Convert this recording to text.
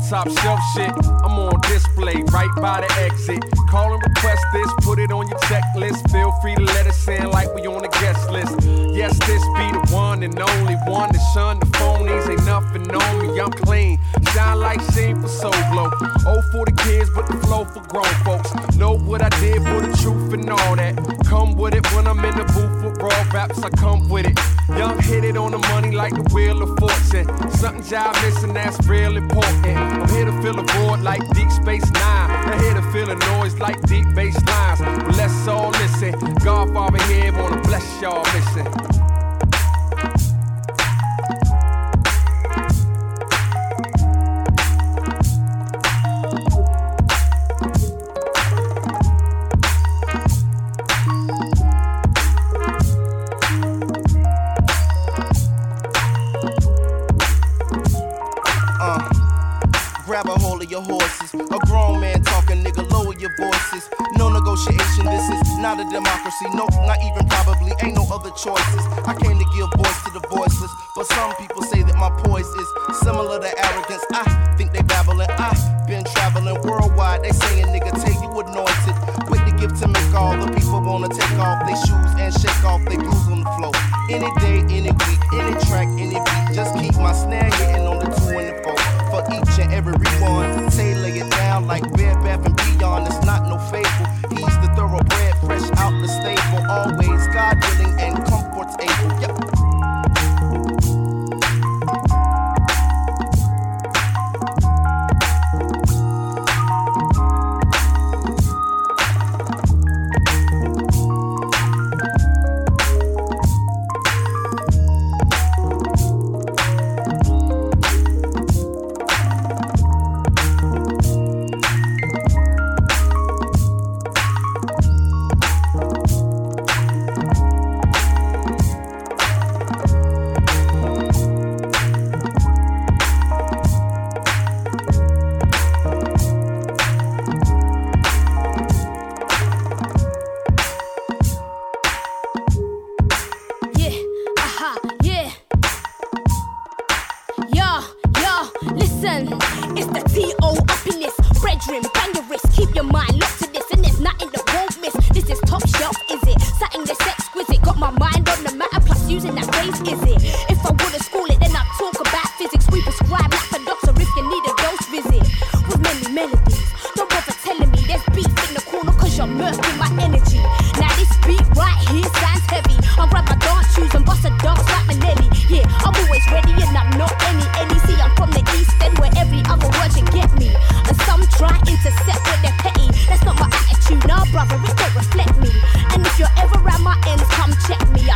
top shelf shit. I'm on display right by the exit. Call and request this, put it on your checklist. Feel free to let us in like we on the guest list. Yes, this be the one and only one to shun the phonies. Ain't nothing on me, I'm clean. Shine like sheen for Soul Glow. Oh, for the kids, but the flow for grown folks. Know what I did for the truth and all that. Come with it when I'm in the booth with raw raps, I come with it. Young hit it on the money like the wheel of fortune. Something job missing that's real important. I'm here to fill a void like Deep Space Nine. I'm here to feel a noise like deep bass lines. But let's all listen. Godfather here wanna bless y'all mission. Grab a hold of your horses. A grown man talking, nigga, lower your voices. No negotiation, this is not a democracy. Nope, not even probably, ain't no other choices. I came to give voice to the voiceless, but some people say that my poise is similar to arrogance. I think they babbling. I've been traveling worldwide. They saying, nigga, take you anointed. With the gift to make all the people wanna take off their shoes and shake off their blues on the floor. Any day, any week, any track, any beat. Just keep my snare hitting on the 2 and the 4. For each and every one, Tay lay it down like Bed Bath and Beyond. It's not no fable. He's the thoroughbred, fresh out the stable. Always God willing and comfort's able. Yep. Brother, it don't reflect me. And if you're ever at my ends, come check me.